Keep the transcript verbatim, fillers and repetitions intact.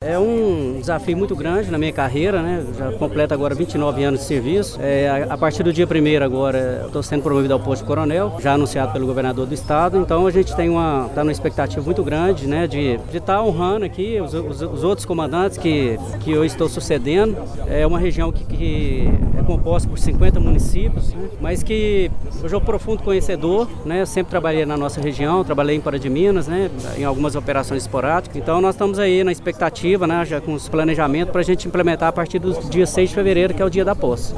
é um desafio muito grande na minha carreira, né? Já completo agora vinte e nove anos de serviço. É, a partir do dia primeiro agora estou sendo promovido ao posto de coronel, já anunciado pelo governador do estado. Então a gente tem uma, tá numa expectativa muito grande, né? De estar tá honrando aqui os, os, os outros comandantes que, que eu estou sucedendo. É uma região que, que é composta por cinquenta municípios, né? Mas que eu sou profundo conhecedor, né? Sempre trabalhei na nossa região, trabalhei em Pará de Minas, né? Em algumas operações esporádicas. Então nós estamos aí na expectativa, né? Já com os planejamentos para a gente implementar a partir do dia seis de fevereiro, que é o dia da posse.